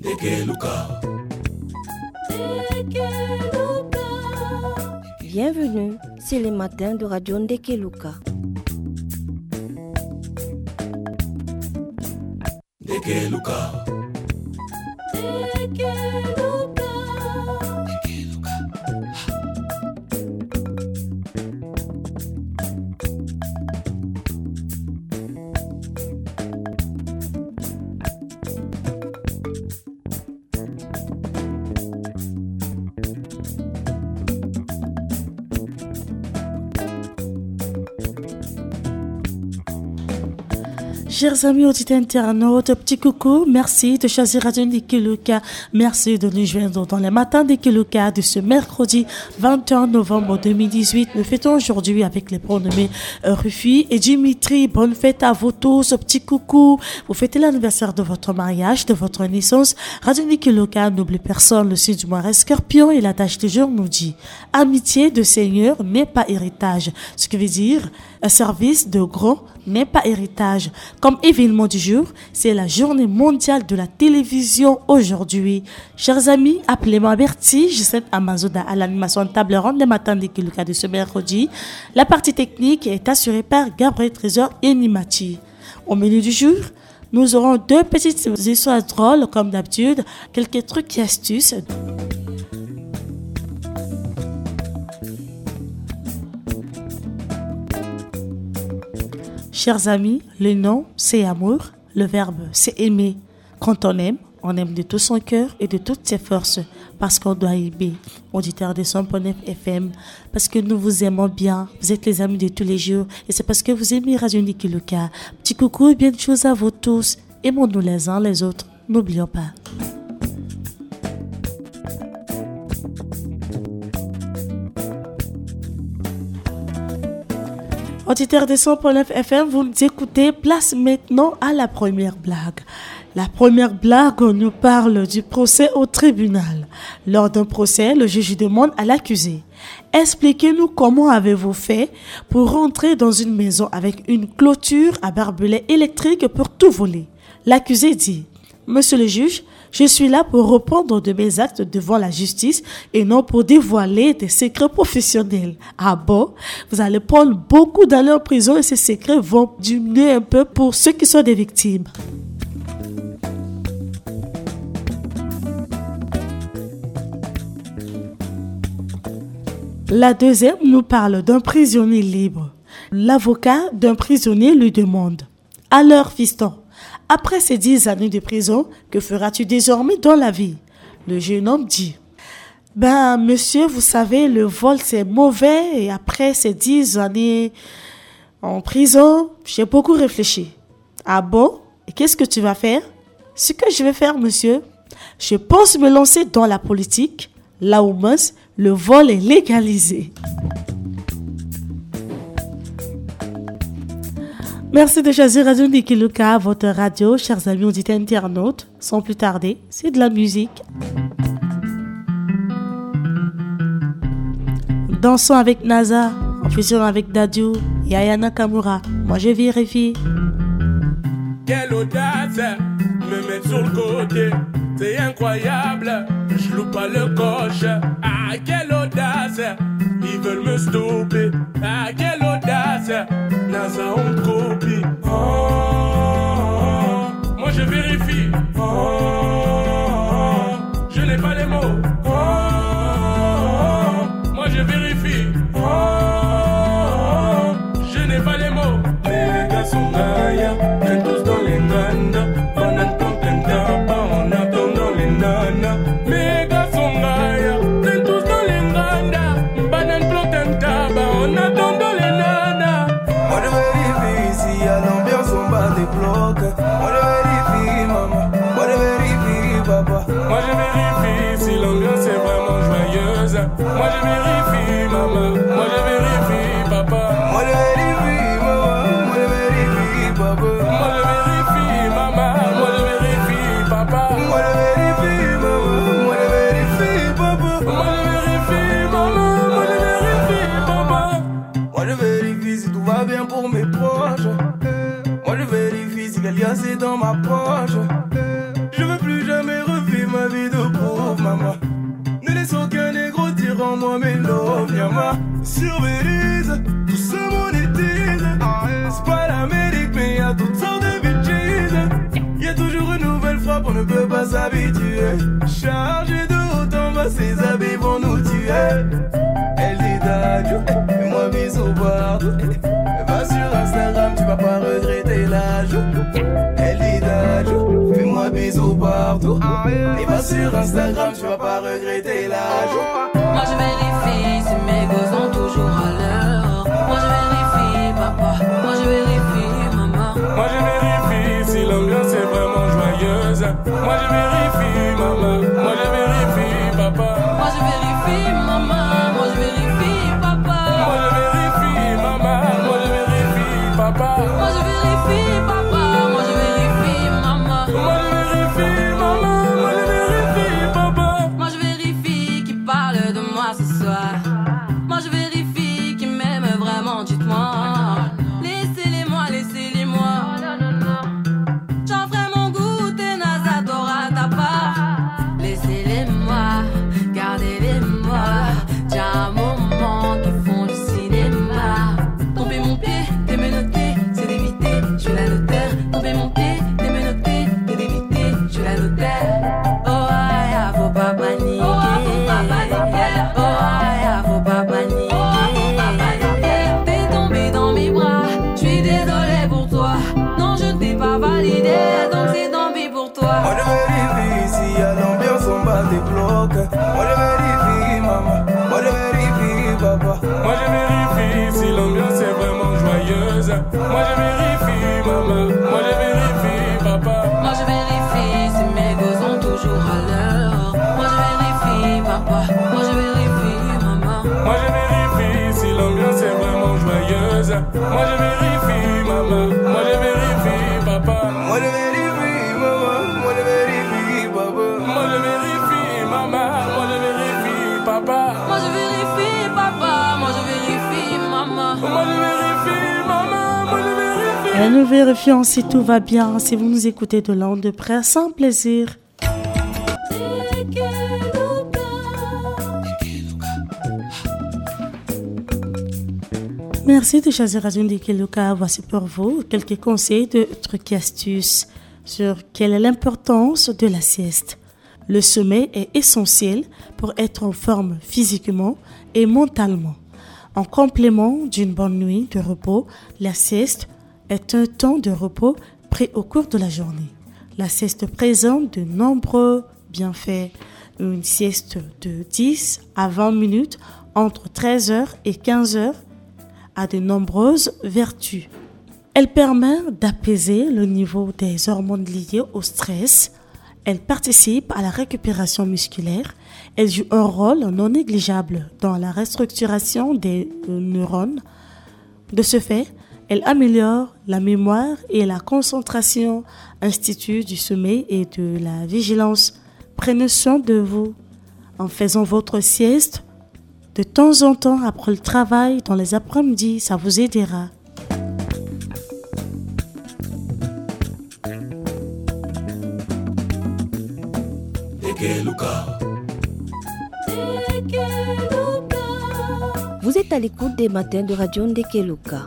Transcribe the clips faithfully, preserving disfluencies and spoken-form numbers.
Bienvenue, c'est les matins de Radio Ndekeluka. Ndekeluka. Chers amis auditeurs internautes, petit coucou, merci de choisir Radio Ndekeluka, merci de nous joindre dans les matins Ndekeluka de ce mercredi vingt et un novembre deux mille dix-huit. Nous fêtons aujourd'hui avec les pronommés Rufi et Dimitri. Bonne fête à vous tous, petit coucou. Vous fêtez l'anniversaire de votre mariage, de votre naissance. Radio Ndekeluka n'oublie personne, le signe du mois Scorpion et la tâche du jour nous dit amitié de seigneur mais pas héritage, ce qui veut dire un service de gros mais pas héritage. Comme événement du jour, c'est la journée mondiale de la télévision aujourd'hui. Chers amis, appelez-moi Bertie, je suis Amazoda à l'animation de table ronde des matins Ndekeluka de ce mercredi. La partie technique est assurée par Gabriel Trésor et Nimati. Au menu du jour, nous aurons deux petites histoires drôles comme d'habitude, quelques trucs et astuces. Chers amis, le nom, c'est amour. Le verbe, c'est aimer. Quand on aime, on aime de tout son cœur et de toutes ses forces. Parce qu'on doit aimer. Auditeur de cent point neuf F M. Parce que nous vous aimons bien. Vous êtes les amis de tous les jours. Et c'est parce que vous aimez Radio Ndekeluka. Petit coucou et bien de choses à vous tous. Aimons-nous les uns les autres. N'oublions pas. Auditeurs de cent point neuf F M, vous nous écoutez, place maintenant à la première blague. La première blague nous parle du procès au tribunal. Lors d'un procès, le juge demande à l'accusé: expliquez-nous comment avez-vous fait pour rentrer dans une maison avec une clôture à barbelés électriques pour tout voler. L'accusé dit: monsieur le juge, je suis là pour répondre de mes actes devant la justice et non pour dévoiler des secrets professionnels. Ah bon? Vous allez prendre beaucoup d'années en prison et ces secrets vont diminuer un peu pour ceux qui sont des victimes. La deuxième nous parle d'un prisonnier libre. L'avocat d'un prisonnier lui demande: alors, fiston, après ces dix années de prison, que feras-tu désormais dans la vie? Le jeune homme dit: ben, monsieur, vous savez, le vol, c'est mauvais. Et après ces dix années en prison, j'ai beaucoup réfléchi. Ah bon? Et qu'est-ce que tu vas faire? Ce que je vais faire, monsieur, je pense me lancer dans la politique. Là au moins, le vol est légalisé. Merci de choisir Radio Ndekeluka, votre radio, chers amis auditeurs internautes. Sans plus tarder, c'est de la musique. Dansons avec NASA, en fusion avec Dadju et Aya Nakamura. Moi je vérifie. Quelle audace, me mettre sur le côté, c'est incroyable, je loupe pas le coche. Ah, quelle audace, ils veulent me stopper. Ah, quelle audace, NASA on copie. Oh, oh, oh, moi je vérifie. Oh, oh, oh, je n'ai pas les mots. Oh, oh, oh, moi je vérifie. Oh, oh, oh, je n'ai pas les mots. Les gars sont gaillants, prennent tous dans les nanas. Banane contenta, on attend dans les nanas. Les gars sont gaillants, prennent tous dans les nanas. Banane contenta, on attend dans les nanas. Moi je vérifie si à l'ambiance on bat des blocs. Moi je vérifie maman, moi je vérifie papa. Moi je vérifie si l'ambiance est vraiment joyeuse. Moi je vérifie maman, moi je vérifie papa. Moi je vérifie maman, moi je vérifie papa. Moi je vérifie maman, moi je vérifie papa. Moi je vérifie maman, moi je vérifie papa. Moi je vérifie maman, moi je vérifie papa. Moi je vérifie si tout va bien pour mes proches. Moi je vérifie si quelqu'un c'est dans ma poche. Je veux plus jamais revenir maman. Ne laisse aucun négro dire en moi mes love, yama. Sur Belize, tout se monétise. C'est pas l'Amérique, mais y'a toutes sortes de bêtises. Y'a toujours une nouvelle frappe, on ne peut pas s'habituer. Chargé de haut en bas, ses habits vont nous tuer. Elle dit d'adieu, et moi bisous partout. Va sur Instagram, tu vas pas regretter l'ajout. Elle dit d'adieu, fais-moi bisous partout. Et va sur Instagram, tu vas pas regretter l'ajout. Moi je vérifie si mes gosses sont toujours à l'heure. Moi je vérifie papa, moi je vérifie maman. Moi je vérifie si l'ambiance est vraiment joyeuse. Moi je vérifie maman, moi je vérifie papa. Moi je vérifie maman, moi je vérifie papa. Moi je vérifie maman, moi je vérifie papa. Moi je vérifie papa, moi je vérifie maman. Moi je vérifie maman, moi je vérifie papa. Moi je vérifie qui parle de moi ce soir. Moi je vérifie qui m'aime vraiment, dites-moi. Laissez-les-moi, laissez-les-moi. J'en ferai mon goût, tes Nazadora ta part. Laissez-les-moi, gardez-les-moi. Tiens un moment qui font du cinéma. Tomber mon pied, t'es menotté, c'est d'éviter, je suis la notaire. Tomber mon pied, t'es menotté, t'es d'éviter, je suis la notaire. Oh aïe, faut pas paniquer. Oh aïe, faut pas paniquer. T'es tombé dans mes bras, je suis désolé pour toi. Non, je ne t'ai pas validé, donc c'est tant pis pour toi. Moi je vérifie si y'a l'ambiance en bas des blocs. Moi je vérifie maman, moi je vérifie papa. Moi je vérifie si l'ambiance est vraiment joyeuse. Moi je vérifie maman, moi je vérifie papa. Moi je vérifie si mes gosses sont toujours à l'heure. Moi je vérifie papa, moi je vérifie maman. Moi je vérifie si l'ambiance est vraiment joyeuse. Moi je vérifie maman, moi je vérifie papa. Moi je vérifie maman, moi je vérifie papa. Moi je vérifie maman, moi je vérifie papa. Moi je vérifie papa, moi je vérifie maman. Moi je vérifie maman, moi je vérifie. Et nous vérifions si tout va bien, si vous nous écoutez de l'onde de près, sans plaisir. Merci de choisir Radio Ndekeluka. Voici pour vous quelques conseils de trucs et astuces sur quelle est l'importance de la sieste. Le sommeil est essentiel pour être en forme physiquement et mentalement. En complément d'une bonne nuit de repos, la sieste est un temps de repos pris au cours de la journée. La sieste présente de nombreux bienfaits. Une sieste de dix à vingt minutes entre treize heures et quinze heures a de nombreuses vertus. Elle permet d'apaiser le niveau des hormones liées au stress. Elle participe à la récupération musculaire. Elle joue un rôle non négligeable dans la restructuration des neurones. De ce fait, elle améliore la mémoire et la concentration, institut du sommeil et de la vigilance. Prenez soin de vous en faisant votre sieste de temps en temps après le travail, dans les après-midi, ça vous aidera. Vous êtes à l'écoute des matins de Radio Ndekeluka.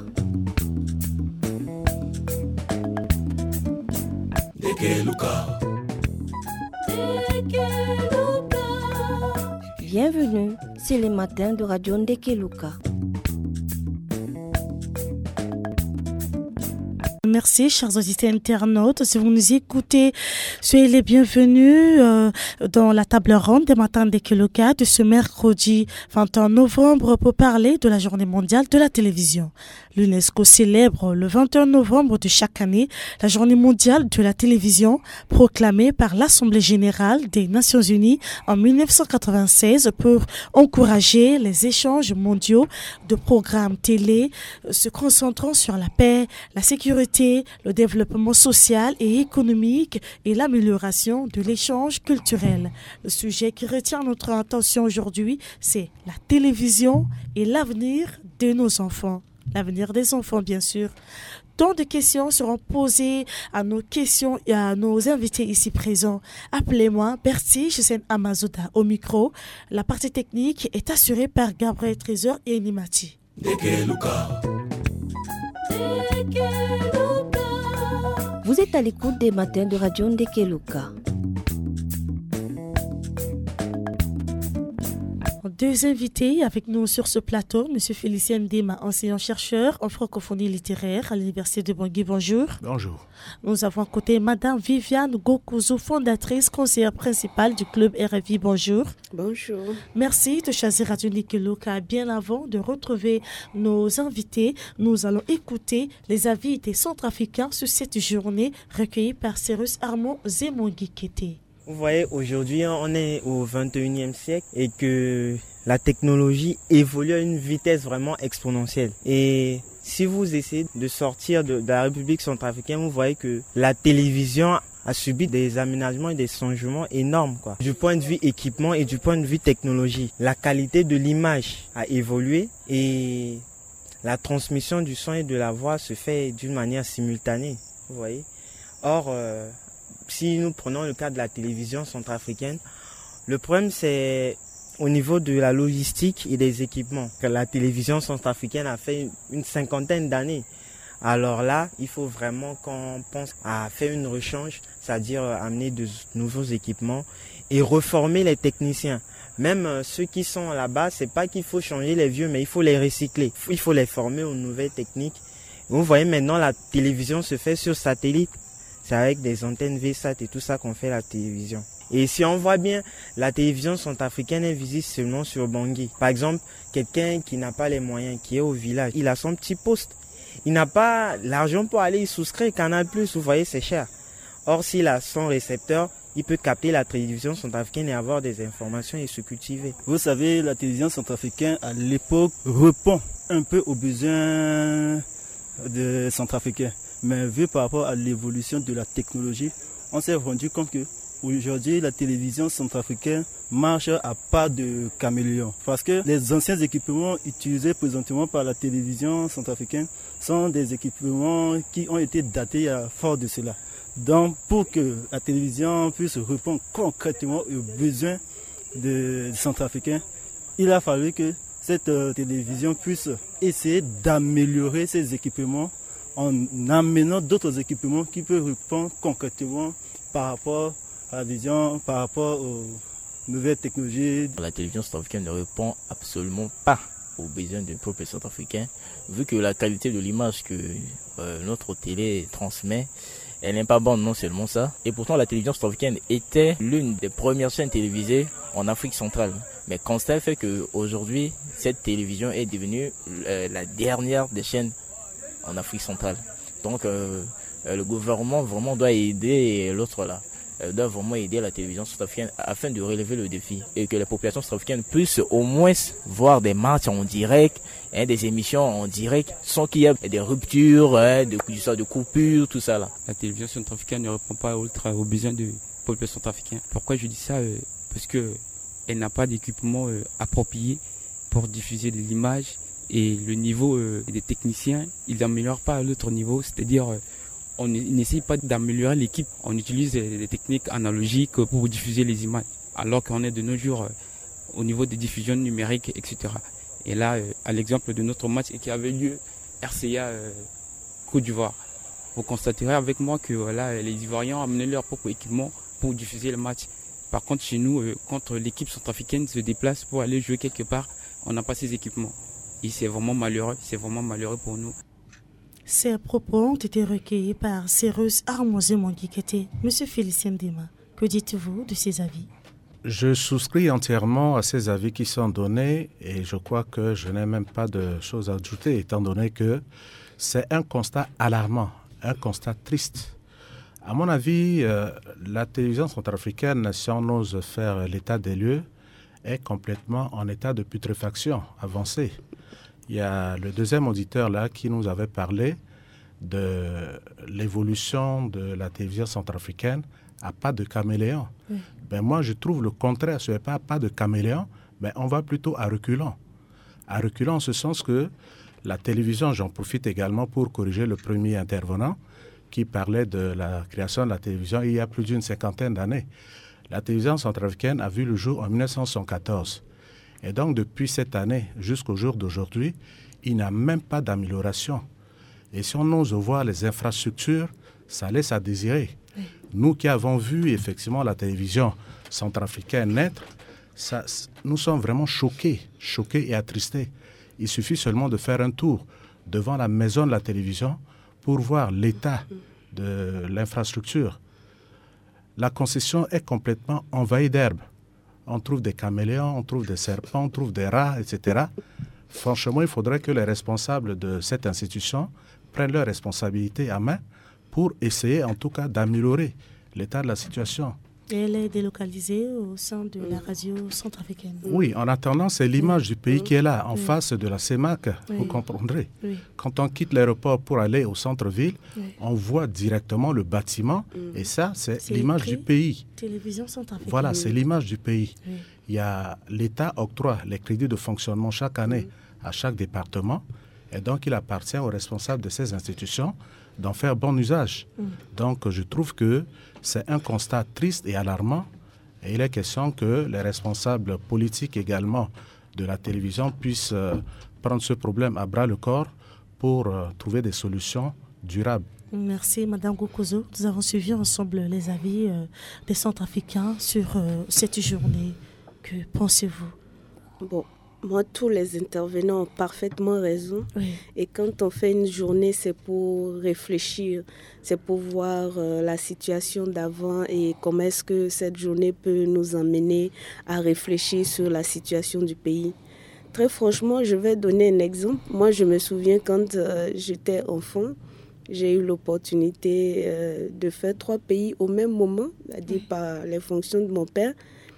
Ndekeluka. Bienvenue, c'est les matins de Radio Ndekeluka. Merci, chers auditeurs internautes. Si vous nous écoutez, soyez les bienvenus euh, dans la table ronde des matins Ndekeluka de ce mercredi vingt et un novembre pour parler de la journée mondiale de la télévision. L'UNESCO célèbre le vingt et un novembre de chaque année la journée mondiale de la télévision proclamée par l'Assemblée générale des Nations unies en dix-neuf cent quatre-vingt-seize pour encourager les échanges mondiaux de programmes télé se concentrant sur la paix, la sécurité, le développement social et économique et l'amélioration de l'échange culturel. Le sujet qui retient notre attention aujourd'hui, c'est la télévision et l'avenir de nos enfants. L'avenir des enfants, bien sûr. Autant de questions seront posées à nos questions et à nos invités ici présents. Appelez-moi Bertie Hussein Amazouda au micro. La partie technique est assurée par Gabriel Trésor et Enimati. Vous êtes à l'écoute des matins de Radio Ndekeluka. Deux invités avec nous sur ce plateau, M. Félicien Ndema, enseignant-chercheur en francophonie littéraire à l'Université de Bangui. Bonjour. Bonjour. Nous avons à côté Mme Viviane Gokuzu, fondatrice, conseillère principale du club R F I. Bonjour. Bonjour. Merci de choisir Radio Ndekeluka. Bien avant de retrouver nos invités, nous allons écouter les avis des Centrafricains sur cette journée recueillis par Cyrus Armand Zemongi Kété. Vous voyez, aujourd'hui, on est au vingt et unième siècle et que la technologie évolue à une vitesse vraiment exponentielle. Et si vous essayez de sortir de, de la République centrafricaine, vous voyez que la télévision a subi des aménagements et des changements énormes, quoi. Du point de vue équipement et du point de vue technologie, la qualité de l'image a évolué et la transmission du son et de la voix se fait d'une manière simultanée, vous voyez. Or, euh, si nous prenons le cas de la télévision centrafricaine, le problème c'est au niveau de la logistique et des équipements. La télévision centrafricaine a fait une cinquantaine d'années. Alors là, il faut vraiment qu'on pense à faire une rechange, c'est-à-dire amener de nouveaux équipements et reformer les techniciens. Même ceux qui sont là-bas, c'est pas qu'il faut changer les vieux, mais il faut les recycler. Il faut les former aux nouvelles techniques. Vous voyez maintenant, la télévision se fait sur satellite. C'est avec des antennes V SAT et tout ça qu'on fait la télévision. Et si on voit bien, la télévision centrafricaine est visible seulement sur Bangui. Par exemple, quelqu'un qui n'a pas les moyens, qui est au village, il a son petit poste. Il n'a pas l'argent pour aller y souscrire Canal plus, vous voyez, c'est cher. Or, s'il a son récepteur, il peut capter la télévision centrafricaine et avoir des informations et se cultiver. Vous savez, la télévision centrafricaine, à l'époque, répond un peu aux besoins des centrafricains. Mais vu par rapport à l'évolution de la technologie, on s'est rendu compte que aujourd'hui la télévision centrafricaine marche à pas de caméléon. Parce que les anciens équipements utilisés présentement par la télévision centrafricaine sont des équipements qui ont été datés il y a fort de cela. Donc pour que la télévision puisse répondre concrètement aux besoins des centrafricains, il a fallu que cette télévision puisse essayer d'améliorer ses équipements en amenant d'autres équipements qui peuvent répondre concrètement par rapport à la vision, par rapport aux nouvelles technologies. La télévision centrafricaine ne répond absolument pas aux besoins du peuple centrafricain, vu que la qualité de l'image que euh, notre télé transmet, elle n'est pas bonne, non seulement ça. Et pourtant, la télévision centrafricaine était l'une des premières chaînes télévisées en Afrique centrale. Mais constat fait qu'aujourd'hui, cette télévision est devenue euh, la dernière des chaînes en Afrique centrale. Donc euh, euh, le gouvernement vraiment doit aider l'autre là, euh, doit vraiment aider la télévision centrafricaine afin de relever le défi et que les populations centrafricaines puissent au moins voir des matchs en direct, hein, des émissions en direct, sans qu'il y ait des ruptures, hein, de, de coupures, tout ça là. La télévision centrafricaine ne répond pas aux besoins des populations centrafricaines. Pourquoi je dis ça? euh, Parce que elle n'a pas d'équipement euh, approprié pour diffuser de l'image. Et le niveau euh, des techniciens, ils n'améliorent pas à l'autre niveau, c'est-à-dire euh, on n'essaye pas d'améliorer l'équipe, on utilise des, des techniques analogiques pour diffuser les images, alors qu'on est de nos jours euh, au niveau des diffusions numériques, et cetera. Et là, euh, à l'exemple de notre match qui avait lieu R C A euh, Côte d'Ivoire, vous constaterez avec moi que voilà, les Ivoiriens ont amené leur propre équipement pour diffuser le match. Par contre, chez nous, euh, quand l'équipe centrafricaine se déplace pour aller jouer quelque part, on n'a pas ces équipements. Et c'est vraiment malheureux, c'est vraiment malheureux pour nous. Ces propos ont été recueillis par Cyrus Armand Zemongi Kété. Monsieur Félicien Ndema, que dites-vous de ces avis? Je souscris entièrement à ces avis qui sont donnés et je crois que je n'ai même pas de choses à ajouter étant donné que c'est un constat alarmant, un constat triste. À mon avis, euh, la télévision centrafricaine, si on ose faire l'état des lieux, est complètement en état de putréfaction avancée. Il y a le deuxième auditeur là qui nous avait parlé de l'évolution de la télévision centrafricaine à pas de caméléon. Oui. Ben moi, je trouve le contraire. Ce n'est pas pas de caméléon, mais on va plutôt à reculant. À reculant en ce sens que La télévision, j'en profite également pour corriger le premier intervenant qui parlait de la création de la télévision il y a plus d'une cinquantaine d'années. La télévision centrafricaine a vu le jour en mille neuf cent soixante-quatorze. Et donc, depuis cette année jusqu'au jour d'aujourd'hui, il n'y a même pas d'amélioration. Et si on ose voir les infrastructures, ça laisse à désirer. Oui. Nous qui avons vu effectivement la télévision centrafricaine naître, ça, nous sommes vraiment choqués, choqués et attristés. Il suffit seulement de faire un tour devant la maison de la télévision pour voir l'état de l'infrastructure. La concession est complètement envahie d'herbes. On trouve des caméléons, on trouve des serpents, on trouve des rats, et cetera. Franchement, il faudrait que les responsables de cette institution prennent leurs responsabilités à main pour essayer en tout cas d'améliorer l'état de la situation. Et elle est délocalisée au sein de la radio centrafricaine. Oui, en attendant, c'est l'image du pays qui est là, en oui. face de la CEMAC, oui. vous comprendrez. Oui. Quand on quitte l'aéroport pour aller au centre-ville, oui. on voit directement le bâtiment, mmh. et ça, c'est, c'est l'image du pays. Télévision centrafricaine. Voilà, c'est l'image du pays. Oui. Il y a, l'État octroie les crédits de fonctionnement chaque année mmh. à chaque département, et donc il appartient aux responsables de ces institutions d'en faire bon usage. Mmh. Donc je trouve que c'est un constat triste et alarmant, et il est question que les responsables politiques également de la télévision puissent euh, prendre ce problème à bras le corps pour euh, trouver des solutions durables. Merci Madame Gokozo. Nous avons suivi ensemble les avis euh, des Centrafricains sur euh, cette journée. Que pensez-vous? Bon. Moi, tous les intervenants ont parfaitement raison. Oui. Et quand on fait une journée, c'est pour réfléchir, c'est pour voir euh, la situation d'avant et comment est-ce que cette journée peut nous emmener à réfléchir sur la situation du pays. Très franchement, je vais donner un exemple. Moi, je me souviens quand euh, j'étais enfant, j'ai eu l'opportunité euh, de faire trois pays au même moment, c'est-à-dire oui. par les fonctions de mon père.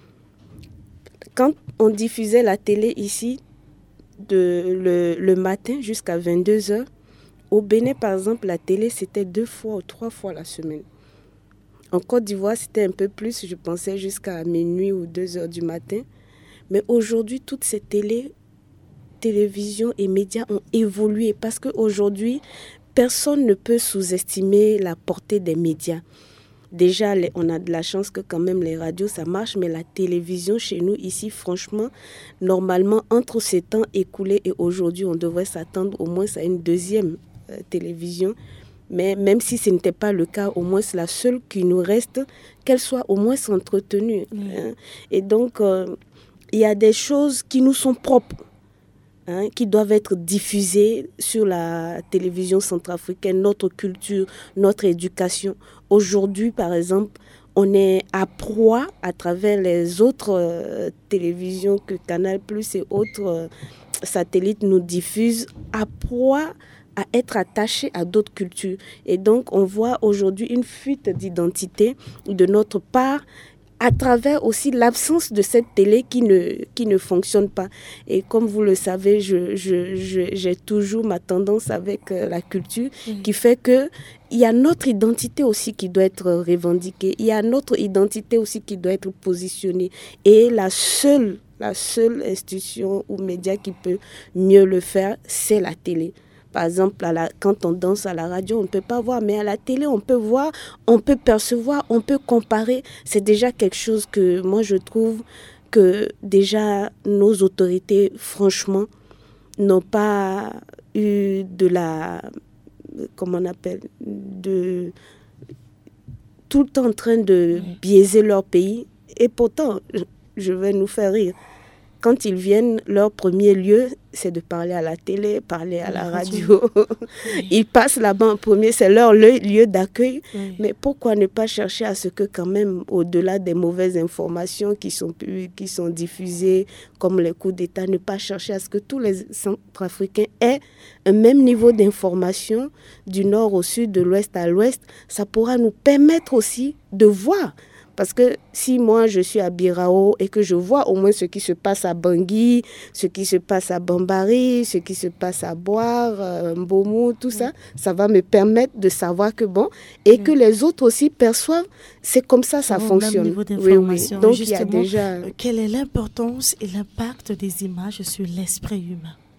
Quand on diffusait la télé ici, de, le, le matin jusqu'à vingt-deux heures, au Bénin, par exemple, la télé, c'était deux fois ou trois fois la semaine. En Côte d'Ivoire, c'était un peu plus, je pensais jusqu'à minuit ou deux heures du matin. Mais aujourd'hui, toutes ces télé, télévisions et médias ont évolué parce qu'aujourd'hui, personne ne peut sous-estimer la portée des médias. Déjà, on a de la chance que quand même les radios, ça marche, mais la télévision chez nous, ici, franchement, normalement, entre ces temps écoulés et aujourd'hui, on devrait s'attendre au moins à une deuxième euh, télévision. Mais même si ce n'était pas le cas, au moins c'est la seule qui nous reste, qu'elle soit au moins entretenue. Mmh. Hein. Et donc, euh, il y a des choses qui nous sont propres. Hein, qui doivent être diffusées sur la télévision centrafricaine, notre culture, notre éducation. Aujourd'hui, par exemple, on est à proie à travers les autres euh, télévisions que Canal plus et autres euh, satellites nous diffusent, à proie à être attachés à d'autres cultures. Et donc, on voit aujourd'hui une fuite d'identité de notre part, à travers aussi l'absence de cette télé qui ne, qui ne fonctionne pas. Et comme vous le savez, je, je, je, j'ai toujours ma tendance avec euh, la culture mmh. qui fait qu'il y a notre identité aussi qui doit être revendiquée. Il y a notre identité aussi qui doit être positionnée. Et la seule, la seule institution ou média qui peut mieux le faire, c'est la télé. Par exemple, à la, quand on danse à la radio, on ne peut pas voir, mais à la télé, on peut voir, on peut percevoir, on peut comparer. C'est déjà quelque chose que moi, je trouve que déjà nos autorités, franchement, n'ont pas eu de la... Comment on appelle de tout le temps en train de biaiser leur pays. Et pourtant, je vais nous faire rire. Quand ils viennent, leur premier lieu, c'est de parler à la télé, parler à la radio. Oui. Ils passent là-bas en premier, c'est leur lieu d'accueil. Oui. Mais pourquoi ne pas chercher à ce que quand même, au-delà des mauvaises informations qui sont, qui sont diffusées, comme les coups d'État, ne pas chercher à ce que tous les Centrafricains aient un même niveau d'information du nord au sud, de l'ouest à l'ouest. Ça pourra nous permettre aussi de voir. Parce que si moi je suis à Birao et que je vois au moins ce qui se passe à Bangui, ce qui se passe à Bambari, ce qui se passe à Boire, euh, Mbomou, tout ça, ça va me permettre de savoir que bon, et que les autres aussi perçoivent, c'est comme ça ça fonctionne. Même niveau d'information. Oui, oui. Donc justement, il y a déjà... Quelle est l'importance et l'impact des images sur l'esprit humain?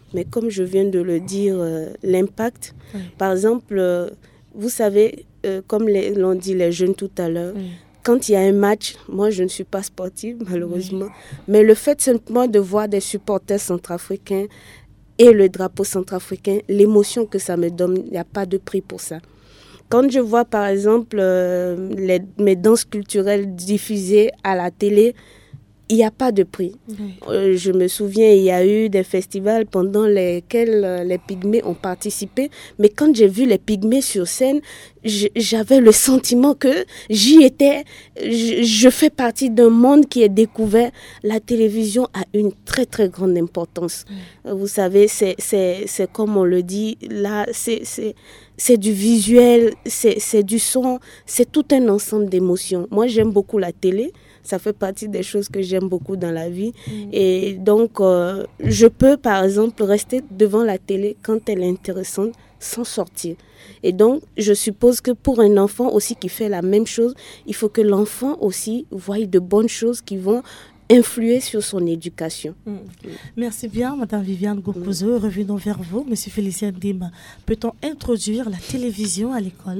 Mais comme je viens de le dire, euh, l'impact, oui. par exemple, euh, vous savez, euh, comme les, l'ont dit les jeunes tout à l'heure, oui. Quand il y a un match, moi je ne suis pas sportive malheureusement, oui. Mais le fait simplement de voir des supporters centrafricains et le drapeau centrafricain, l'émotion que ça me donne, il n'y a pas de prix pour ça. Quand je vois par exemple euh, les, mes danses culturelles diffusées à la télé, il n'y a pas de prix. Oui. Euh, je me souviens, il y a eu des festivals pendant lesquels euh, les Pygmées ont participé. Mais quand j'ai vu les Pygmées sur scène, j'avais le sentiment que j'y étais. Je, je fais partie d'un monde qui est découvert. La télévision a une très, très grande importance. Oui. Vous savez, c'est, c'est, c'est comme on le dit, là, c'est... c'est C'est du visuel, c'est, c'est du son, c'est tout un ensemble d'émotions. Moi, j'aime beaucoup la télé. Ça fait partie des choses que j'aime beaucoup dans la vie. Mmh. Et donc, euh, je peux, par exemple, rester devant la télé quand elle est intéressante sans sortir. Et donc, je suppose que pour un enfant aussi qui fait la même chose, il faut que l'enfant aussi voie de bonnes choses qui vont influer sur son éducation. Mmh. Merci bien, Madame Viviane Gokuzo. Mmh. Revenons vers vous, Monsieur Félicien Ndima. Peut-on introduire la télévision à l'école?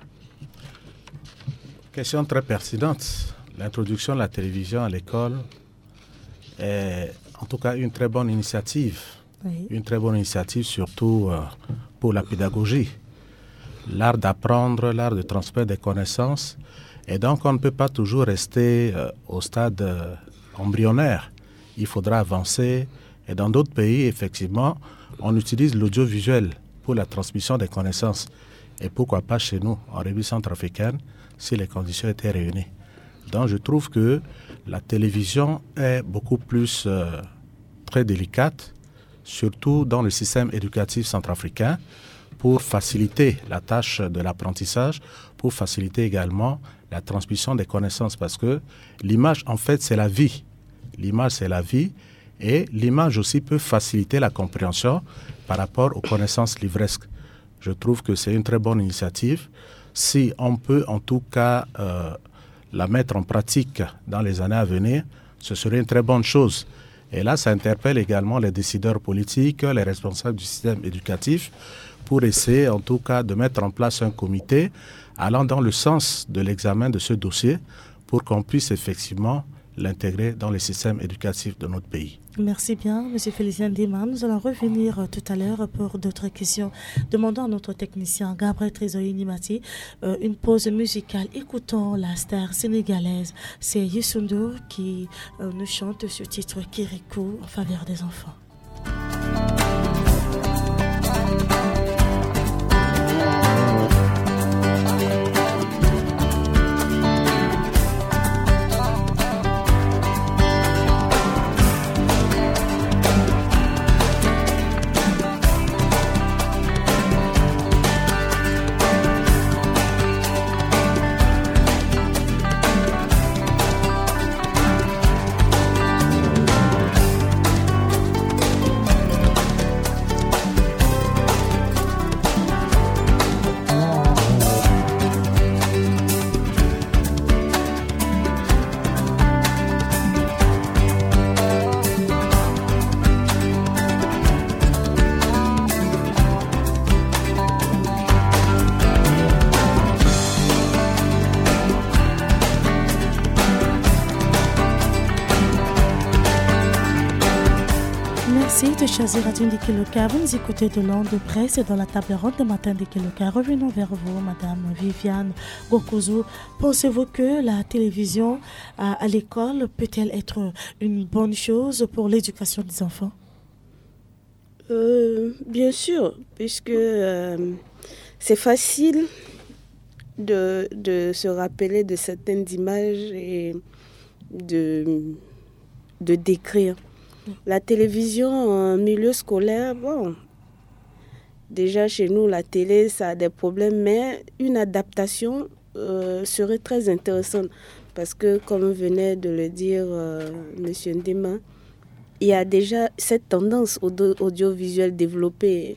Question très pertinente. L'introduction de la télévision à l'école est en tout cas une très bonne initiative. Oui. Une très bonne initiative surtout euh, pour la pédagogie. L'art d'apprendre, l'art de transmettre des connaissances. Et donc on ne peut pas toujours rester euh, au stade euh, embryonnaire. Il faudra avancer. Et dans d'autres pays, effectivement, on utilise l'audiovisuel pour la transmission des connaissances. Et pourquoi pas chez nous, en République centrafricaine, si les conditions étaient réunies. Donc je trouve que la télévision est beaucoup plus euh, très délicate, surtout dans le système éducatif centrafricain, pour faciliter la tâche de l'apprentissage, pour faciliter également la transmission des connaissances, parce que l'image, en fait, c'est la vie. L'image, c'est la vie, et l'image aussi peut faciliter la compréhension par rapport aux connaissances livresques. Je trouve que c'est une très bonne initiative. Si on peut, en tout cas, euh, la mettre en pratique dans les années à venir, ce serait une très bonne chose. Et là, ça interpelle également les décideurs politiques, les responsables du système éducatif, pour essayer, en tout cas, de mettre en place un comité allant dans le sens de l'examen de ce dossier pour qu'on puisse effectivement l'intégrer dans le système éducatif de notre pays. Merci bien, M. Félicien Ndima. Nous allons revenir euh, tout à l'heure pour d'autres questions. Demandons à notre technicien Gabriel Trésorier-Nimati euh, une pause musicale. Écoutons la star sénégalaise. C'est Youssou N'Dour qui euh, nous chante ce titre Kirikou en faveur des enfants. De choisir Radio Ndikeluka, vous nous écoutez de l'onde de presse et dans la table ronde de matin Ndikeluka. Revenons vers vous, Madame Viviane Gokuzo. Pensez-vous que la télévision à, à l'école peut-elle être une bonne chose pour l'éducation des enfants? euh, Bien sûr, puisque euh, c'est facile de, de se rappeler de certaines images et de, de décrire. La télévision en milieu scolaire, bon, déjà chez nous, la télé, ça a des problèmes, mais une adaptation euh, serait très intéressante parce que, comme venait de le dire euh, M. Ndima, il y a déjà cette tendance audio- audiovisuelle développée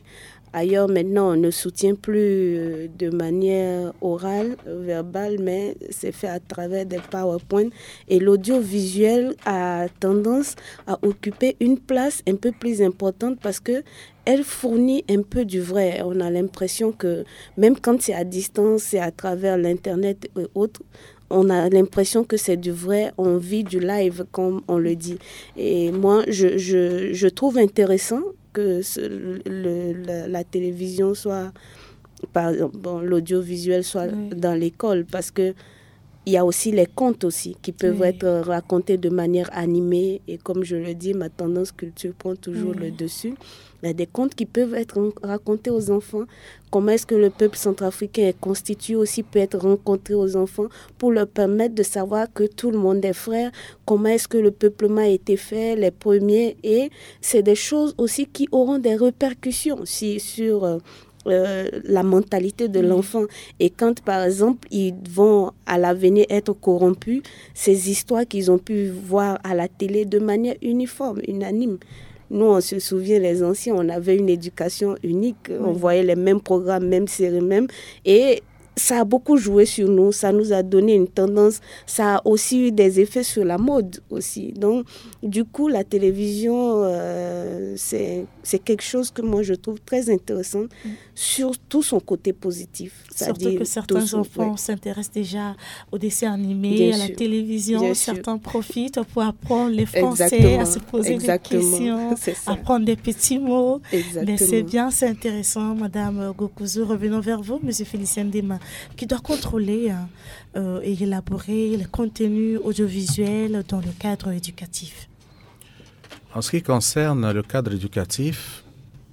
Ailleurs, maintenant, on ne soutient plus de manière orale, verbale, mais c'est fait à travers des PowerPoint. Et l'audiovisuel a tendance à occuper une place un peu plus importante parce que elle fournit un peu du vrai. On a l'impression que même quand c'est à distance, c'est à travers l'Internet et autres, on a l'impression que c'est du vrai, on vit du live, comme on le dit. Et moi, je, je, je trouve intéressant que ce, le, la, la télévision soit, par exemple, bon, l'audiovisuel soit oui. dans l'école, parce que il y a aussi les contes aussi qui peuvent oui. être racontés de manière animée. Et comme je le dis, ma tendance culture prend toujours oui. le dessus. Il y a des contes qui peuvent être racontés aux enfants. Comment est-ce que le peuple centrafricain est constitué aussi peut être rencontré aux enfants pour leur permettre de savoir que tout le monde est frère. Comment est-ce que le peuplement a été fait, les premiers. Et c'est des choses aussi qui auront des répercussions si, sur... Euh, Euh, la mentalité de mmh. l'enfant. Et quand, par exemple, ils vont à l'avenir être corrompus, ces histoires qu'ils ont pu voir à la télé de manière uniforme, unanime. Nous, on se souvient, les anciens, on avait une éducation unique. Mmh. On voyait les mêmes programmes, mêmes séries, mêmes. Et ça a beaucoup joué sur nous. Ça nous a donné une tendance. Ça a aussi eu des effets sur la mode aussi. Donc, du coup, la télévision, euh, c'est, c'est quelque chose que moi, je trouve très intéressant, mmh. surtout son côté positif. Surtout que certains son, enfants ouais. s'intéressent déjà aux dessins animés, Bien à sûr. la télévision. Bien certains sûr. profitent pour apprendre les Français, Exactement. à se poser Exactement. des questions, apprendre des petits mots. Exactement. Mais c'est bien, c'est intéressant. Madame Gokuzo, revenons vers vous, Monsieur Félicien Ndema, qui doit contrôler hein, euh, et élaborer les contenus audiovisuels dans le cadre éducatif. En ce qui concerne le cadre éducatif,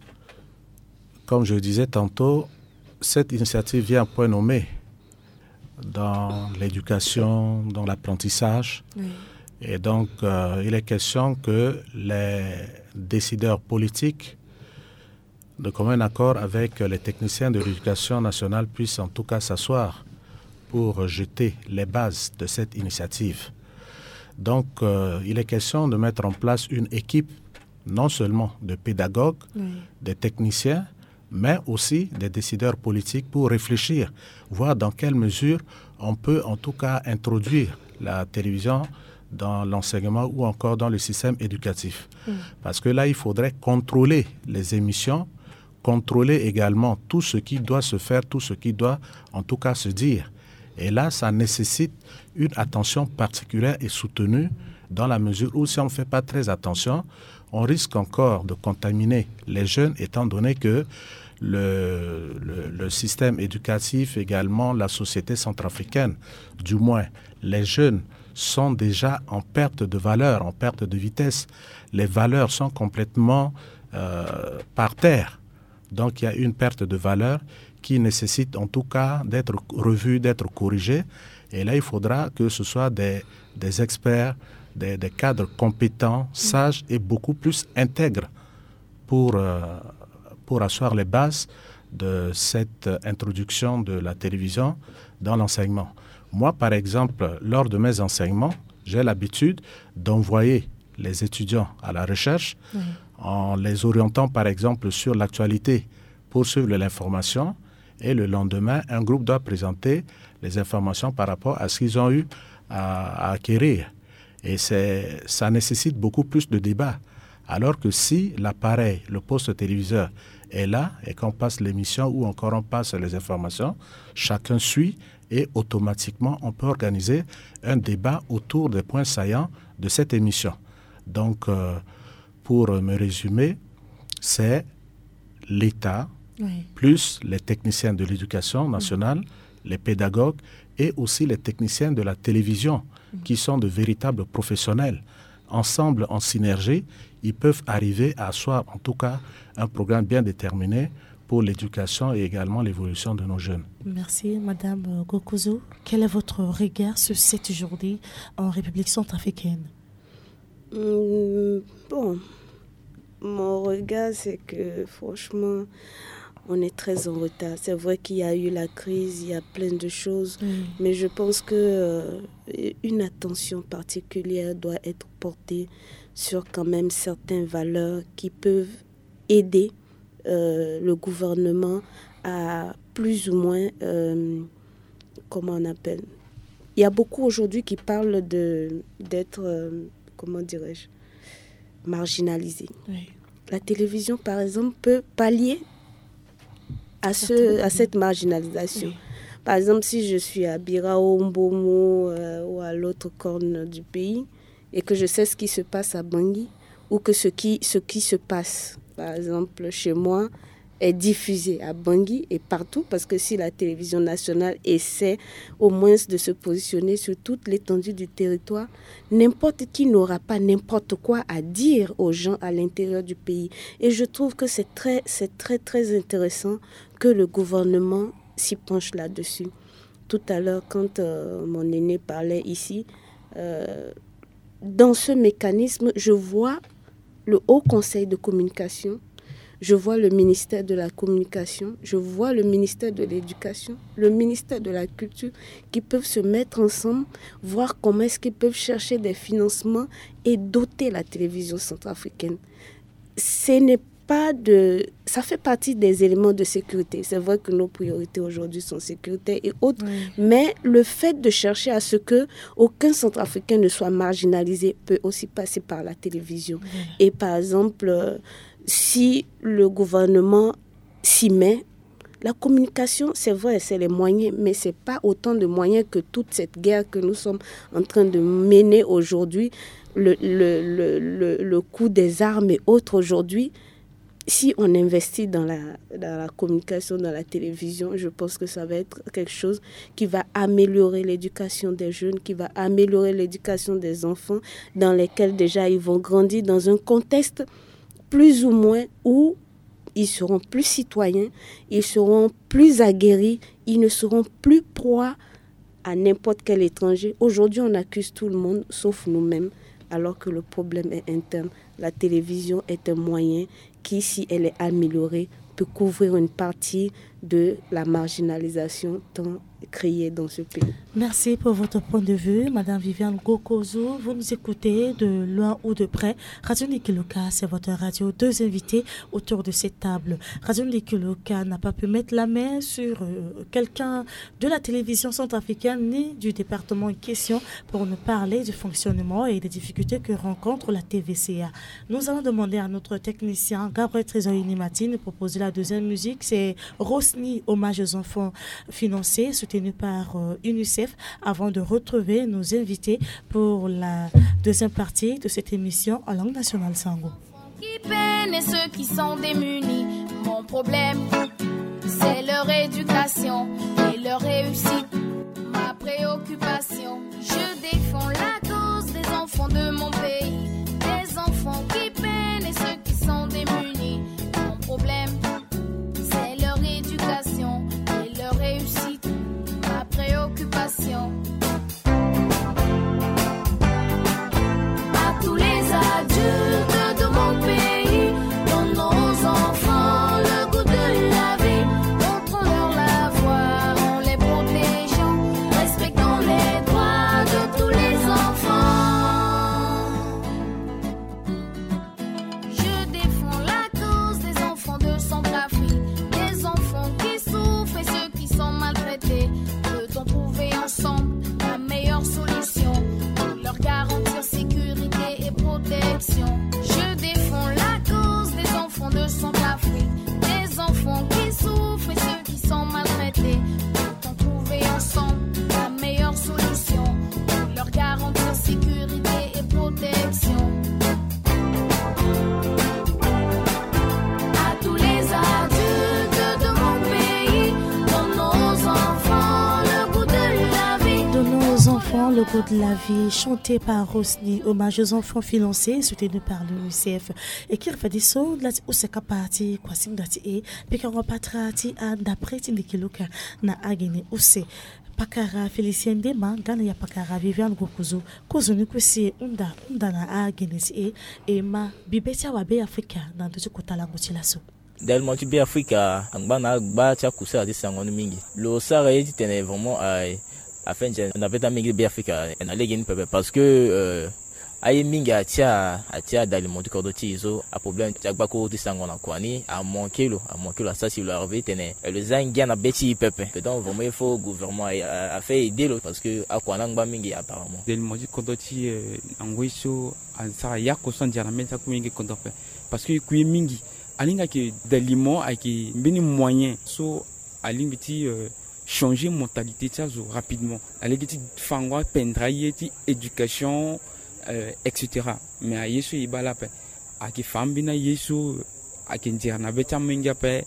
comme je le disais tantôt, cette initiative vient à point nommé dans l'éducation, dans l'apprentissage. Oui. Et donc, euh, il est question que les décideurs politiques, de commun accord avec les techniciens de l'éducation nationale, puissent en tout cas s'asseoir pour jeter les bases de cette initiative. Donc, euh, il est question de mettre en place une équipe, non seulement de pédagogues, oui. des techniciens, mais aussi des décideurs politiques pour réfléchir, voir dans quelle mesure on peut en tout cas introduire la télévision dans l'enseignement ou encore dans le système éducatif. Oui. Parce que là, il faudrait contrôler les émissions, contrôler également tout ce qui doit se faire, tout ce qui doit en tout cas se dire. Et là, ça nécessite une attention particulière et soutenue dans la mesure où si on ne fait pas très attention, on risque encore de contaminer les jeunes étant donné que le, le, le système éducatif, également la société centrafricaine, du moins les jeunes, sont déjà en perte de valeur, en perte de vitesse. Les valeurs sont complètement euh, par terre. Donc il y a une perte de valeur qui nécessite en tout cas d'être revue, d'être corrigée. Et là, il faudra que ce soit des, des experts, des, des cadres compétents, sages et beaucoup plus intègres pour, euh, pour asseoir les bases de cette introduction de la télévision dans l'enseignement. Moi, par exemple, lors de mes enseignements, j'ai l'habitude d'envoyer les étudiants à la recherche oui. en les orientant, par exemple, sur l'actualité pour suivre l'information. Et le lendemain, un groupe doit présenter les informations par rapport à ce qu'ils ont eu à, à acquérir. Et c'est, ça nécessite beaucoup plus de débat. Alors que si l'appareil, le poste téléviseur est là et qu'on passe l'émission ou encore on passe les informations, chacun suit et automatiquement on peut organiser un débat autour des points saillants de cette émission. Donc, euh, pour me résumer, c'est l'État, oui. plus les techniciens de l'éducation nationale, oui. les pédagogues et aussi les techniciens de la télévision oui. qui sont de véritables professionnels. Ensemble, en synergie, ils peuvent arriver à asseoir en tout cas un programme bien déterminé pour l'éducation et également l'évolution de nos jeunes. Merci, Madame Gokuzo. Quel est votre regard sur cette journée en République centrafricaine? Mmh, bon, mon regard, c'est que franchement, on est très en retard. C'est vrai qu'il y a eu la crise, il y a plein de choses, mmh. mais je pense que euh, une attention particulière doit être portée sur quand même certaines valeurs qui peuvent aider euh, le gouvernement a plus ou moins, euh, comment on appelle, il y a beaucoup aujourd'hui qui parlent de, d'être, euh, comment dirais-je, marginalisé. Oui. La télévision, par exemple, peut pallier à, ce, à cette marginalisation. Oui. Par exemple, si je suis à Birao, Mbomo euh, ou à l'autre corne du pays et que je sais ce qui se passe à Bangui ou que ce qui, ce qui se passe, par exemple, chez moi, est diffusé à Bangui et partout, parce que si la télévision nationale essaie au moins de se positionner sur toute l'étendue du territoire, n'importe qui n'aura pas n'importe quoi à dire aux gens à l'intérieur du pays. Et je trouve que c'est très, c'est très, très intéressant que le gouvernement s'y penche là-dessus. Tout à l'heure, quand euh, mon aîné parlait ici, euh, dans ce mécanisme, je vois le Haut Conseil de communication, je vois le ministère de la Communication, je vois le ministère de l'Éducation, le ministère de la Culture qui peuvent se mettre ensemble, voir comment est-ce qu'ils peuvent chercher des financements et doter la télévision centrafricaine. Ce n'est pas de... Ça fait partie des éléments de sécurité. C'est vrai que nos priorités aujourd'hui sont sécurité et autres, oui. Mais le fait de chercher à ce que aucun centrafricain ne soit marginalisé peut aussi passer par la télévision. Oui. Et par exemple... Euh, si le gouvernement s'y met, la communication, c'est vrai, c'est les moyens, mais ce n'est pas autant de moyens que toute cette guerre que nous sommes en train de mener aujourd'hui, le, le, le, le, le coût des armes et autres aujourd'hui. Si on investit dans la, dans la communication, dans la télévision, je pense que ça va être quelque chose qui va améliorer l'éducation des jeunes, qui va améliorer l'éducation des enfants, dans lesquels déjà ils vont grandir dans un contexte plus ou moins où ils seront plus citoyens, ils seront plus aguerris, ils ne seront plus proies à n'importe quel étranger. Aujourd'hui, on accuse tout le monde, sauf nous-mêmes, alors que le problème est interne. La télévision est un moyen qui, si elle est améliorée, peut couvrir une partie de la marginalisation tant créée dans ce pays. Merci pour votre point de vue, Madame Viviane Gokozo. Vous nous écoutez de loin ou de près. Radio Nikiluka, c'est votre radio. Deux invités autour de cette table. Radio Nikiluka n'a pas pu mettre la main sur euh, quelqu'un de la télévision centrafricaine ni du département en question pour nous parler du fonctionnement et des difficultés que rencontre la T V C A. Nous allons demander à notre technicien Gabriel Trésorier-Nimati de proposer la deuxième musique. C'est Rosny, hommage aux enfants financés, soutenu par euh, UNICEF, avant de retrouver nos invités pour la deuxième partie de cette émission en langue nationale Sango. Qui peinent et ceux qui sont démunis, mon problème, c'est leur éducation et leur réussite. Ma préoccupation, je défends la cause des enfants de mon pays, des enfants qui peinent et ceux qui sont démunis. Mon problème, c'est leur éducation et leur réussite. Ma préoccupation. À tous les adultes de mon pays, dont nos enfants le goût de la vie, montrons-leur la voie en les protégeant, respectons les droits de tous les enfants. Je défends la cause des enfants de Centrafrique, des enfants qui souffrent et ceux qui sont maltraités. Peut-on trouver ensemble la meilleure solution pour leur garantir sécurité et protection? Je défends la cause des enfants de Centrafrique, des enfants qui souffrent et ceux qui sont maltraités. Peut-on trouver ensemble la meilleure solution pour leur garantir sécurité et protection? À tous les adultes de mon pays, dont nos enfants le goût de la vie. De nos enfants, le goût de la vie, chanté par Rosny, hommage aux enfants financés, soutenu par l'UNICEF. Et qui refait des sauts de la Oseka Party, quoi, c'est d'ati et, puis qu'on repatrati à d'après Tindikiluka, na agene ose. Pakara Félicien Dema, Gana ya Pakara Viviane Gokozo, Kozoni Kwesi, Unda, Unda na agene e, et ma bibetia wabe Afrika, dans deux kotala ngotilaso. Del monti bi Afrika, angbana ba cha kusa ati sangonu mingi. Lo sara yeti tene vraiment à afin on avait ta mingi bi Afrika en allé gagner parce que euh, aye mingi atia atia d'alimenter kodoti izo a problème tiagba ko tisango na kwani a manquer lo a manquer lo ça si le arrivé tene le zangia na beti pepe que donc vraiment il faut gouvernement a, a fait aider lo parce que a kwana ngba mingi apparemment d'alimenter kodoti angoiso ça ya ko sandia na meta ko mingi kodope parce que ku mingi alinga ke d'aliments a ki beni moyen so alimbiti euh, changer mentalité ça rapidement alingiti fangwa pendra yeti éducation euh, et cetera mais à yesu ibala pe a ki fambina yesu a ki ndirna beta menga pe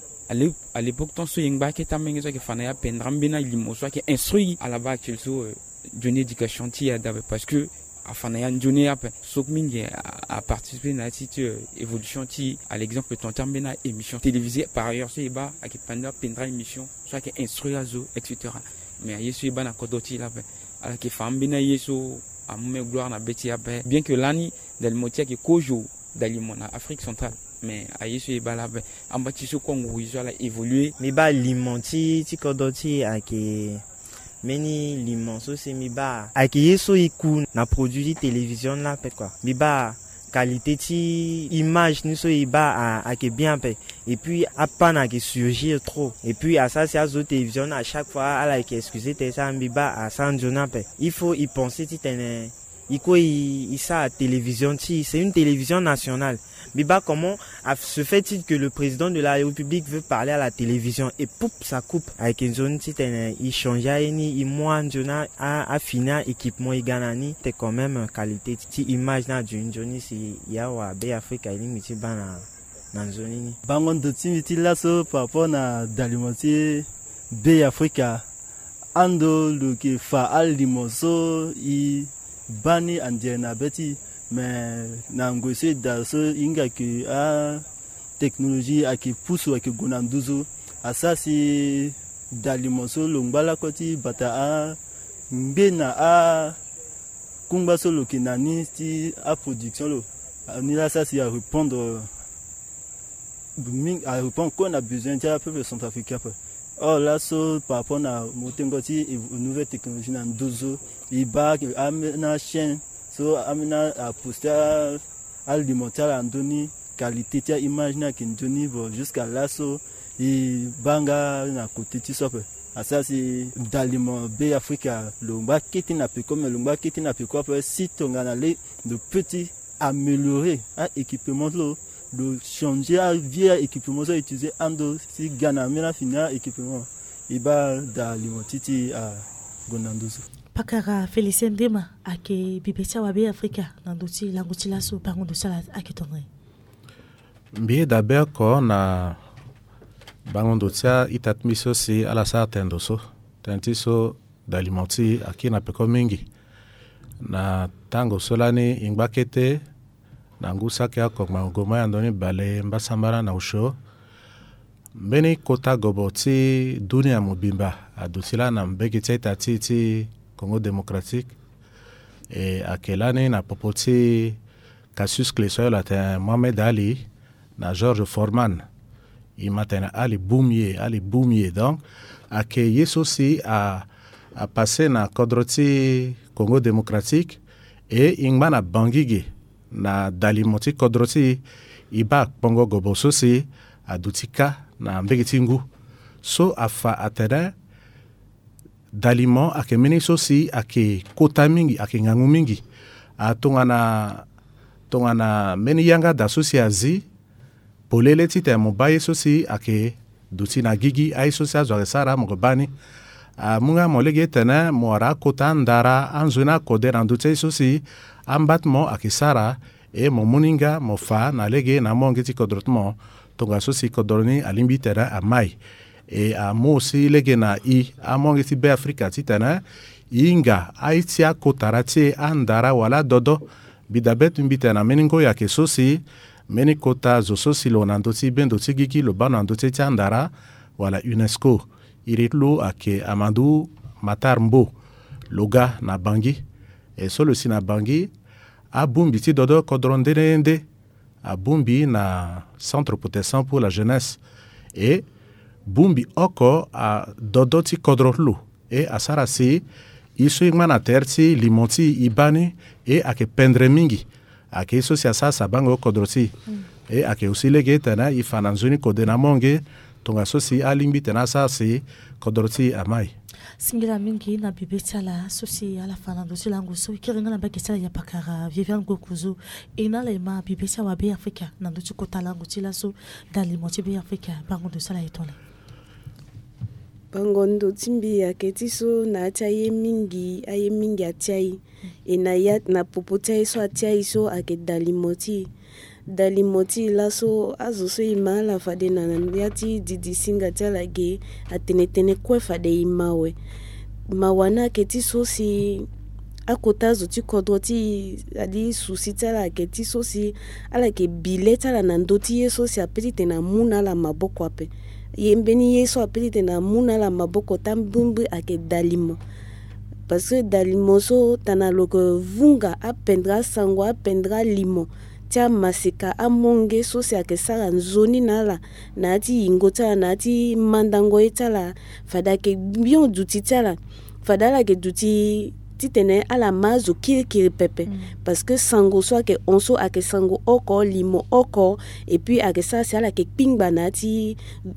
à l'époque tant so yingba ke tamenga so ke fana ya pendra mbina limo so ke instruit à la base qu'il so d'une éducation ti adabe parce que afana ya njone ya pe sok mingi a participer na cette évolution ti à l'exemple ton termina émission télévisée par ailleurs so iba a ki pendra pendra émission so ke instruit azo et cetera mais à yesu iba na kodoti la pe à ki fambina yesu à mon gloire na beti abe bien que l'année del motia qui kojo d'aliments en Afrique centrale mais aye so ibala be ambati so Congo iso la évoluer mi ba limenti ti kodoti ake meni limonso c'est mi ba ake yeso iku na produit télévision là peut quoi mi ba qualité ti image ni so iba ake bien pe et puis à pas na qui surgir trop et puis à ça c'est à zo télévision à chaque fois à la qui excuser te ça mi ba à san jona pe il faut y penser ti tene iko i ça télévision ti c'est une télévision nationale mais bah comment se fait-il que le président de la République veut parler à la télévision et poup ça coupe avec une zone ti tene il change ni il moins jona à finir équipement iganani c'est quand même qualité ti image na d'une joni si ya wa be Africa limiti bana na zone ni bangon de timiti laso par rapport na d'alimenter be Africa ando le que fa al limoso i bani andiana beti mais na ngose da so inga que a technologie a qui pousse a qui gonanduzo a ça c'est d'alimentation longbala koti bata a mbena a kumba solo kinani ti a production lo ni là ça c'est à répondre à répondre qu'on a besoin de la peuple centrafricain. Oh là so par rapport à motengoti et nouvelle technologie na ndozo iba amena chaîne so amena a poster alimentaire andoni qualité tia image na kindoni bon jusqu'à là so et banga na côté ti sope à ça c'est d'aliment be Africa lomba kiti na pe comme lomba kiti na pe quoi si tongana le de petit améliorer un équipement lo de changer à vieux équipement so utiliser ando si Ghana mena fina équipement iba d'aliment titi à gonanduzo pakara Félicien Ndema ake bibetia wa be Africa nandoti languti laso pango de sala ake tonre mbie d'abord ko na bango dotia itatmiso si ala sa tendoso tentiso d'alimenti aki na peko mingi na tango solani ingbakete na ngusa ke akokma ngoma andoni bale mbasambara na usho mbeni kota goboti dunia mobimba adotila na mbekete tati ti Congo démocratique et akelani na popoti Cassius Clay la te Mohamed Ali na George Foreman il matena Ali Boumier Ali Boumier donc ake yeso si a a passé na kodroti Congo démocratique et ingmana bangigi na dalimoti kodroti iba pongo goboso si adutika na mbegitingu so afa atena d'aliments ake meni sosi ake kota mingi ake ngangu mingi a tongana tongana meni yanga da sosi azi polele tite mobaye sosi ake duti na gigi ai sosi azore sara mokobani a munga molege tena moara kota ndara anzuna kode randute sosi ambatmo ake sara e mo muninga mo fa na lege na mongeti kodrotmo tonga sosi kodorni alimbi tera amai et à moi aussi les gena i à mon geti be Africa titana inga aitia kotarati andara wala dodo bidabet mbitana meningo ya kesosi meni kota zo sosi lo nandoti bendo tigiki lo banando tete andara wala UNESCO iritlo ake Amadou Matar Mbo loga na bangi et solo si na bangi a bumbi ti dodo kodrondende a bumbi na centre protection pour la jeunesse et Bumbi oko a dodoti kodrolu e asarasi iso ingmana terti limoti ibani e ake pendre mingi ake iso siasa sabango kodroti mm. e ake usilege tena ifananzuni kodena monge tonga sosi alimbi tena sasi kodroti amai singira mingi na bibetala sosi ala fanando silango so kiringa na baketala ya pakara Viviane Gokuzu ina le ma bibetala wa be Afrika na nduti kotalango tilaso dali moti be Afrika bango de sala etole bangondo timbi ya ketiso na achaye mingi aye mingi achai ina ya na popota so achai so ake dalimoti dalimoti laso azoso imala fade na yati didi singa tala ge atenetene kwe fade imawe mawana ketiso si akota zoti kodoti adi susi tala ketiso si ala ke bileta la nandoti yeso si apetite na muna la maboko ape yembeni yeso apetite na muna la maboko tambumbu ake dalimo parce que dalimo so tanaloko vunga apendra sango apendra limo tia masika amonge so si ake sara nzoni nala na ati ingota na ati mandango etala fadake bion duti tala fadala ke duti titene ala mazo kiri kiri pepe mm. parce que sango so ake onso ake sango oko limo oko et puis ake sa si ala ke pingba na ati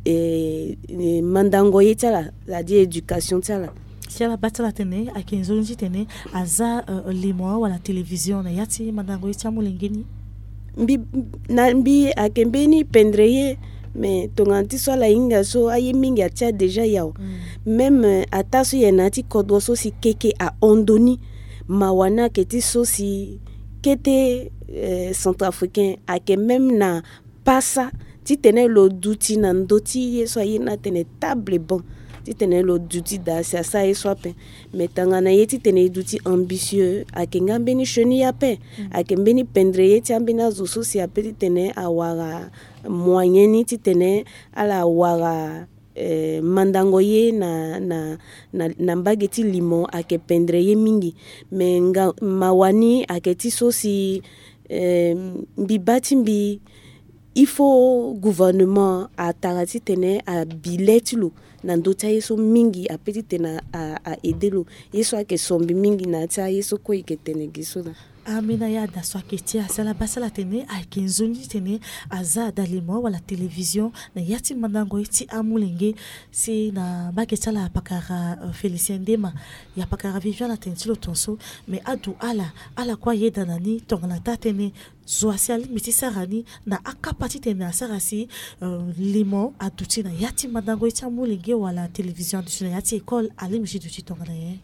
eh, eh, mandango etala la di éducation tala si ala batala tene ake nzonji tene aza uh, limo wala television na yati mandango etala mulengeni mbi na mbi akembeni pendreye mais tonganti so la inga so aye mingi atia déjà yao mm. même ataso yenati kodwo so si keke a ondoni mawana keti so si kete euh, centrafricain ake même na pasa ti tene lo duti na ndoti yeso aye na tene table bon ti tene lo duti da sa sa e swape metanga na yeti tene duti ambitieux akenga mbeni cheni yape mm. akembeni pendre yeti ambena zoso si apeti tene awara moyeni ti tene ala wara eh, mandango ye na na na, na mbageti limo ake pendre ye mingi me nga, mawani aketi so si eh, mbibati mbi il faut gouvernement a tarati tene a biletilo na ndota yeso mingi a petit tena a, a edelo yeso ake sombi mingi na ta yeso ko iketene gisona amina ya da swaketi asala basala tene a kinzoni tene aza dalimo wala television na yati mandango iti amulenge si na baketala pakara uh, Félicien Dema ya pakara Viviane tentilo tonso mais adu ala ala kwa yeda nani tongana tatene zoasiali mitisarani na akapati tene asarasi uh, limo aduti na yati mandango iti amulenge wala television na yati école alimji duti tongana ye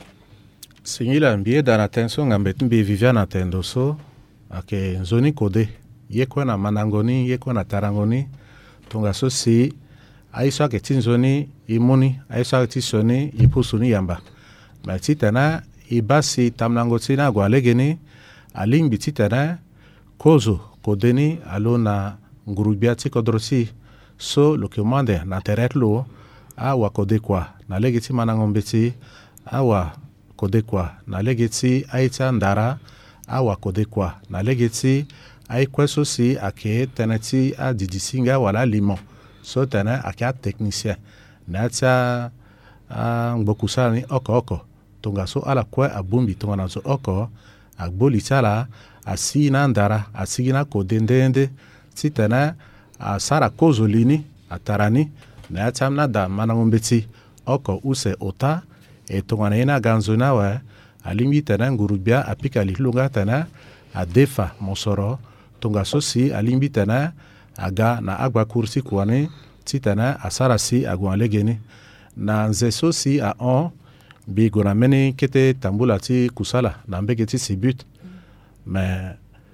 singila mbie dana tenso ngambeti mbi Viviane atendo so ake nzoni kode yekwe na manangoni yekwe na tarangoni tonga so si aiso ake tinzoni imuni aiso ake tisoni ipusuni yamba ma titana ibasi tamnango tina gwalegeni alimbi titana kozo kodeni alona ngurubia tikodrosi so lokemande na teretlo awa kode kwa na legiti manangombeti awa kodekwa na legeti aita ndara awa kodekwa na legeti ai kweso si ake teneti a didisinga wala limon so tena ake a technicien na tia ngbokusani oko oko tonga so ala kwe abumbi tonga na so oko agboli tala asi na ndara asi na kodendende si tena a sara kozolini atarani na tia na da manangombeti oko use ota e tongana ina ganzona wa alimbi tana ngurubia apika lilunga tana adefa mosoro tonga sosi alimbi tana aga na agba kursi kwane titana asarasi agwalegeni na nze sosi a on bi gona meni kete tambula ti kusala na mbegeti sibut mais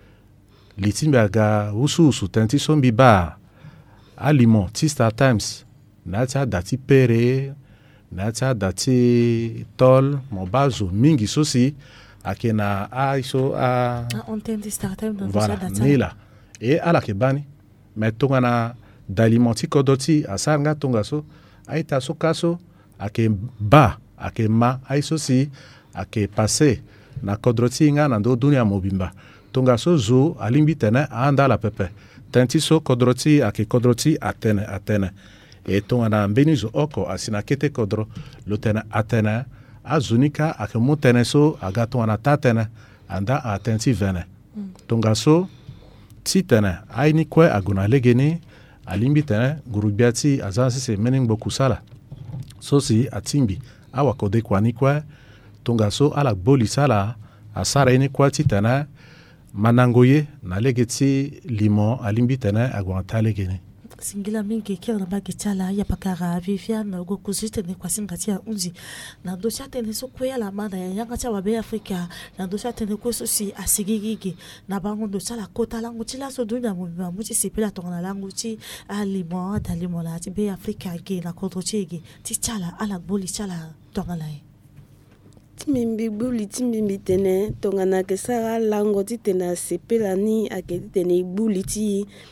litimba aga usu usu tenti sombi ba aliment ti Star Times na ta dati pere na tia dati tol mobazo mingi sosi akena aiso a on tente starter dans voilà nila e ala ke bani metonga na dalimenti kodoti asanga tonga so aita so kaso ake ba ake ma aiso si ake passé na kodroti nga na ndo dunia mobimba tonga so zo alimbi tene anda la pepe tenti so kodroti ake kodroti atene atene e tonga na mbenizo oko asina kete kodro lotena atena azunika akemu tene so agato anata tene anda atenti vene mm. tonga so ti tene aini kwe aguna legeni alimbi tene gurubiati azansi se mening bokusala so si atimbi awa kode kwani kwe tonga so ala boli sala asara ini kwa ti tene manangoye na legeti limon alimbi tene agwanta legeni singila mingi kia na bagi chala ya pakara Viviane go kuzite ne kwa singati ya unzi na ndo chate ne so kwea la manda ya yanga cha wabe Afrika na ndo chate ne kweso si asigigigi na bango ndo chala kota langu chila so dunya mumba muchi sipila tongana langu chi alimo dalimo la ti be Afrika ge na kodro chigi ti chala ala boli chala tongana e timimbi buli timimbi tene tongana ke sara lango ti tena sepela ni ake tene buli ti